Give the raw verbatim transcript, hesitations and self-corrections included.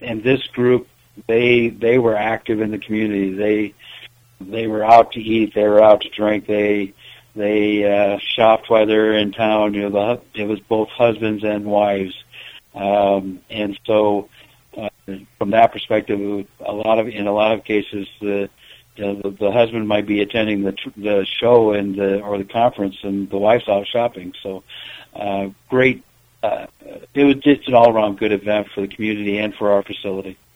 and this group, they they were active in the community. They they were out to eat. They were out to drink. They they uh, shopped while they were in town. You know, the, it was both husbands and wives, um, and so uh, from that perspective, it was a lot of in a lot of cases, the you know, the, the husband might be attending the the show and the, or the conference, and the wife's out shopping. So, uh, great. Uh, it was just an all-around good event for the community and for our facility.